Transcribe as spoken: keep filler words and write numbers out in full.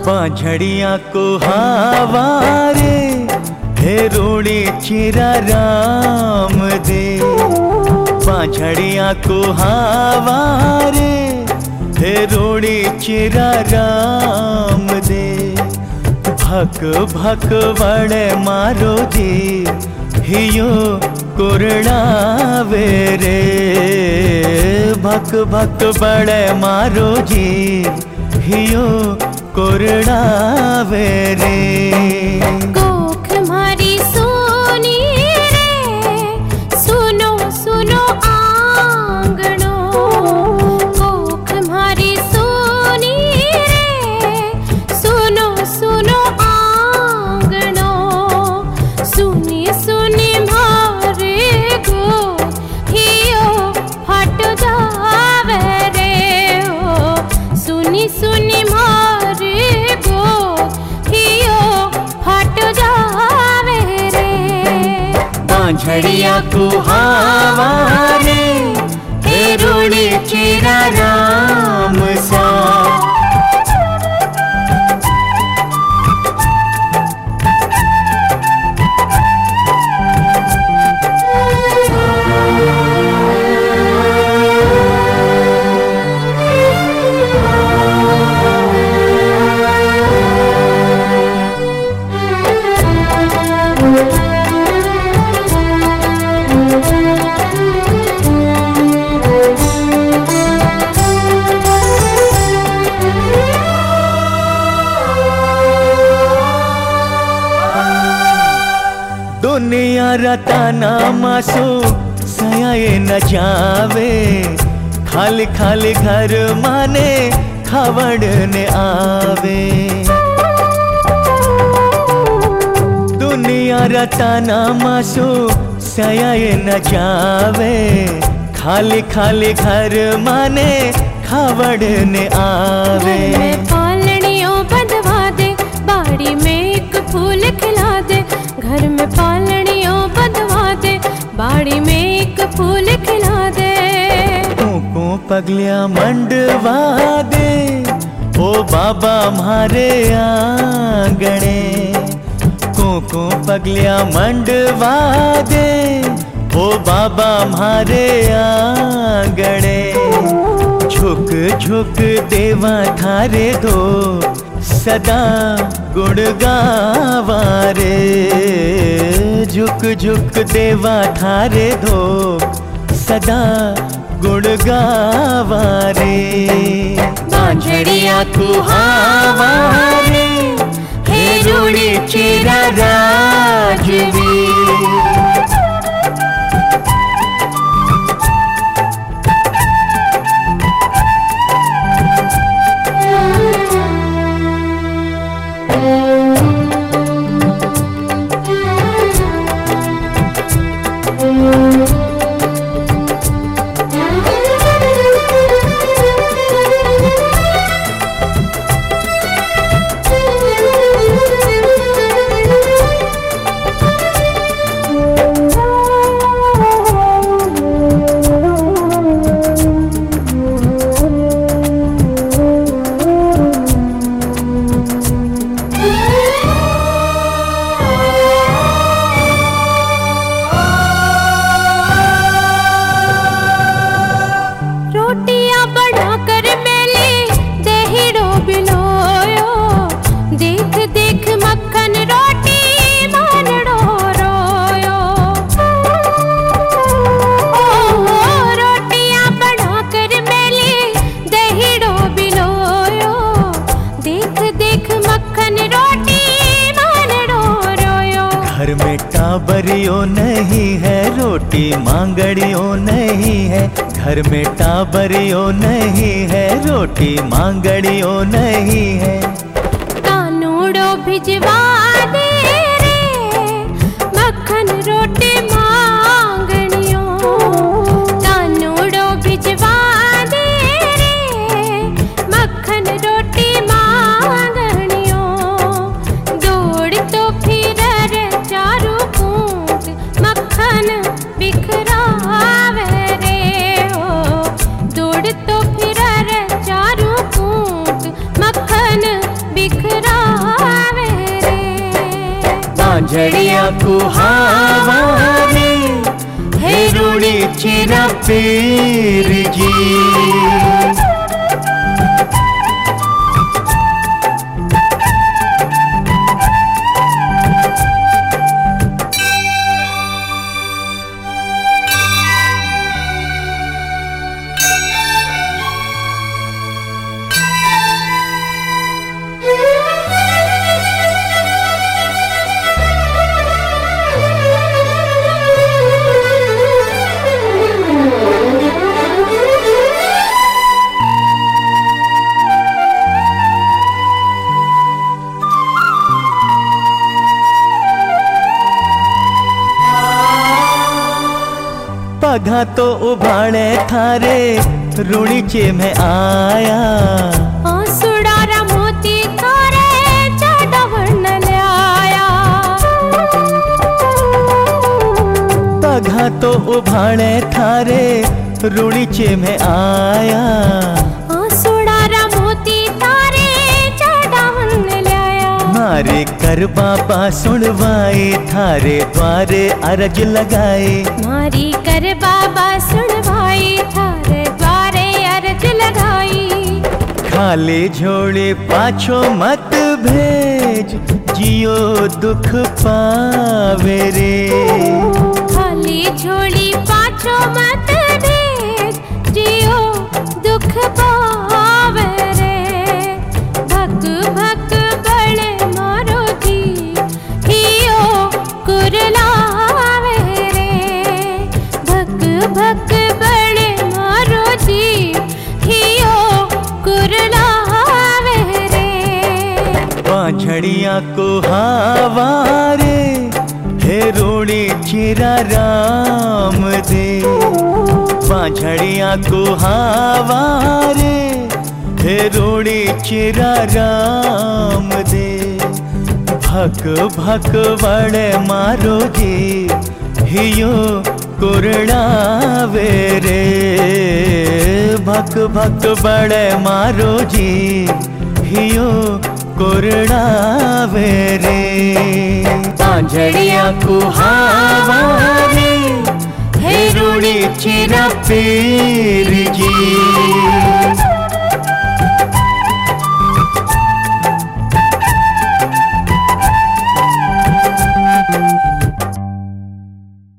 बांझड़िया को हावारे हे रोड़ी चिरा राम दे। बांझड़िया को हावारे हे रोड़ी चिरा राम दे। भक भक बड़े मारो जी हियो कुरड़ावे रे। भक भक बड़े मारो जी हियो कुरड़ावे रे। कोख मारी सोनी रे सुनो सुनो आंगनो। कोख मारी सोनी रे सुनो सुनो आंगनो। सुनी सुनी मारे गो हियो फट जावे रे हो। सुनी सुनी मारे गो हियो फट जावे रे। बांझड़िया को हावारे हे रोड़ी चिरा राम सा। दुनिया रताना मासो सयाए न जावे। खाली खाली घर माने खावड़ ने आवे। दुनिया रताना मासो सयाए न जावे। खाली खाली घर माने खावड़ ने आवे। घर में पालनियों बंधवा दे बाड़ी में एक फूल खिला दे। घर में पालनियों बंधवा दे बाड़ी में एक फूल खिला दे। को पगलिया मंडवा दे ओ बाबा म्हारे आंगणे। को पगलिया मंडवा दे ओ बाबा म्हारे आंगणे। झुक झुक देवा थारे दो सदा गुण गावा रे। झुक झुक देवा थारे दो सदा गुण गावा रे। बांझड़िया को हावारे हे रोड़ी चिरा राजवी। घर में टाबरियो नहीं है रोटी मांगड़ियो नहीं है। घर में टाबरियो नहीं है रोटी मांगड़ियो नहीं है। कानूड़ो भिजवा दे रे मक्खन रोटी मांगड़ियो। कानूड़ो भिजवा दे रे मक्खन रोटी मांगड़ियो। दौड़ तो फिर रे चारू कूट मक्खन बिखरावे रे हो। दौड़ तो फिर रे चारू कूट मक्खन बिखरा पांझड़िया को हावारे हे रूड़ी चिरा पीर जी। पगा तो उभाड़े थारे रूणीचे में आया, आंसुड़ारा मोती थारे चढ़ावन ले आया। पगा तो उभाड़े थारे रूणीचे में आया, आंसुड़ारा मोती थारे चढ़ावन ले आया। मारे कर बाबा सुनवाए थारे द्वारे अरज लगाए, मारी कर बाबा सुनवाई थारे द्वारे अर्ज लगाई। खाली झोले पाछो मत भेज जियो दुख पावे रे, खाली झोली पाछो मत भेज जियो दुख पावे रे। भक भक बड़े मारो जी हियो कुरलावे रे, भक भक बड़े मारो जी हियो कुरलावे रे। पांझड़िया को हावारे हे रूड़ी चिरा राम दे, पांझड़िया को हावारे हे रूड़ी चिरा राम दे। भक भक बड़े मारो जी हियो कुरड़ावे रे, भक भक बड़े मारो जी हियो कुरड़ावे रे। पांझड़िया को हावारे हे रूड़ी चिरा पीर जी।